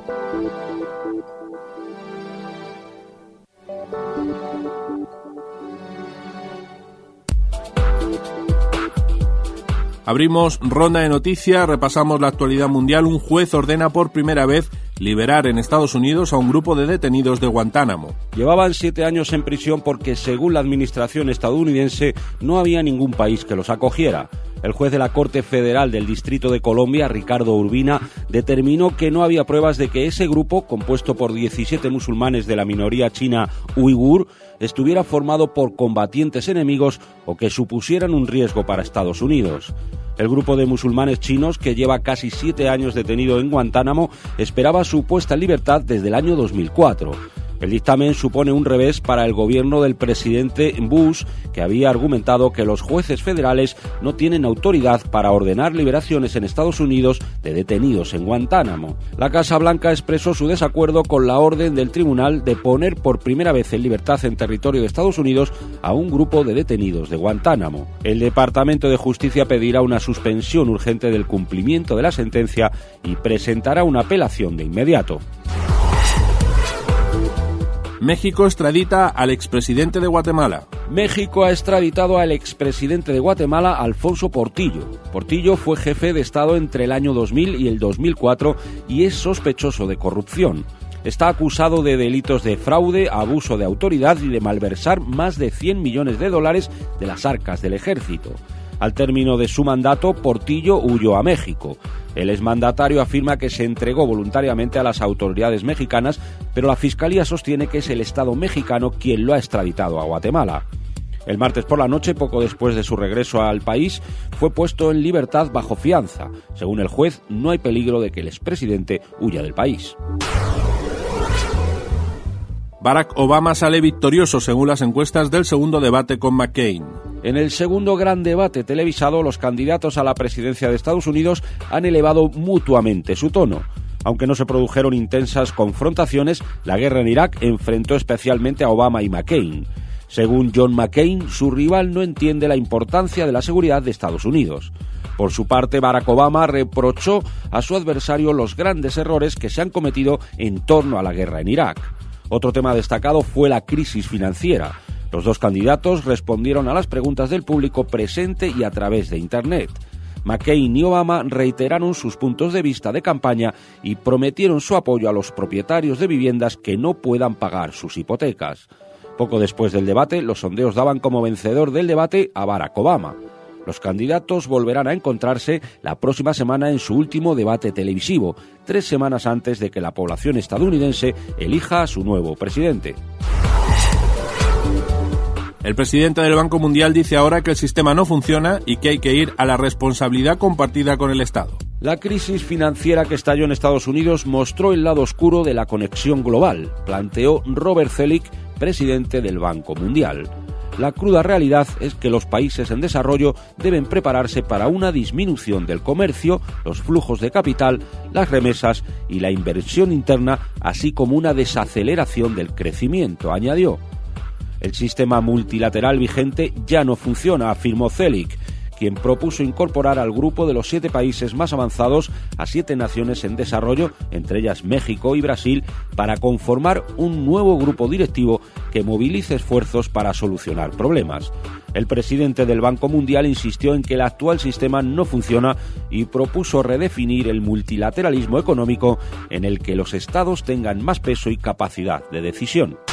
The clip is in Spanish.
Abrimos ronda de noticias, repasamos la actualidad mundial. Un juez ordena por primera vez liberar en Estados Unidos a un grupo de detenidos de Guantánamo. Llevaban 7 años en prisión porque, según la administración estadounidense, no había ningún país que los acogiera. El juez de la Corte Federal del Distrito de Colombia, Ricardo Urbina, determinó que no había pruebas de que ese grupo, compuesto por 17 musulmanes de la minoría china uigur, estuviera formado por combatientes enemigos o que supusieran un riesgo para Estados Unidos. El grupo de musulmanes chinos, que lleva casi 7 años detenido en Guantánamo, esperaba su puesta en libertad desde el año 2004. El dictamen supone un revés para el gobierno del presidente Bush, que había argumentado que los jueces federales no tienen autoridad para ordenar liberaciones en Estados Unidos de detenidos en Guantánamo. La Casa Blanca expresó su desacuerdo con la orden del tribunal de poner por primera vez en libertad en territorio de Estados Unidos a un grupo de detenidos de Guantánamo. El Departamento de Justicia pedirá una suspensión urgente del cumplimiento de la sentencia y presentará una apelación de inmediato. México extradita al expresidente de Guatemala. México ha extraditado al expresidente de Guatemala, Alfonso Portillo. Portillo fue jefe de Estado entre el año 2000 y el 2004 y es sospechoso de corrupción. Está acusado de delitos de fraude, abuso de autoridad y de malversar más de $100 millones de las arcas del ejército. Al término de su mandato, Portillo huyó a México. El exmandatario afirma que se entregó voluntariamente a las autoridades mexicanas, pero la Fiscalía sostiene que es el Estado mexicano quien lo ha extraditado a Guatemala. El martes por la noche, poco después de su regreso al país, fue puesto en libertad bajo fianza. Según el juez, no hay peligro de que el expresidente huya del país. Barack Obama sale victorioso según las encuestas del segundo debate con McCain. En el segundo gran debate televisado, los candidatos a la presidencia de Estados Unidos han elevado mutuamente su tono. Aunque no se produjeron intensas confrontaciones, la guerra en Irak enfrentó especialmente a Obama y McCain. Según John McCain, su rival no entiende la importancia de la seguridad de Estados Unidos. Por su parte, Barack Obama reprochó a su adversario los grandes errores que se han cometido en torno a la guerra en Irak. Otro tema destacado fue la crisis financiera. Los dos candidatos respondieron a las preguntas del público presente y a través de Internet. McCain y Obama reiteraron sus puntos de vista de campaña y prometieron su apoyo a los propietarios de viviendas que no puedan pagar sus hipotecas. Poco después del debate, los sondeos daban como vencedor del debate a Barack Obama. Los candidatos volverán a encontrarse la próxima semana en su último debate televisivo, 3 semanas antes de que la población estadounidense elija a su nuevo presidente. El presidente del Banco Mundial dice ahora que el sistema no funciona y que hay que ir a la responsabilidad compartida con el Estado. La crisis financiera que estalló en Estados Unidos mostró el lado oscuro de la conexión global, planteó Robert Zoellick, presidente del Banco Mundial. La cruda realidad es que los países en desarrollo deben prepararse para una disminución del comercio, los flujos de capital, las remesas y la inversión interna, así como una desaceleración del crecimiento, añadió. El sistema multilateral vigente ya no funciona, afirmó Zoellick, quien propuso incorporar al grupo de los 7 países más avanzados a 7 naciones en desarrollo, entre ellas México y Brasil, para conformar un nuevo grupo directivo que movilice esfuerzos para solucionar problemas. El presidente del Banco Mundial insistió en que el actual sistema no funciona y propuso redefinir el multilateralismo económico en el que los estados tengan más peso y capacidad de decisión.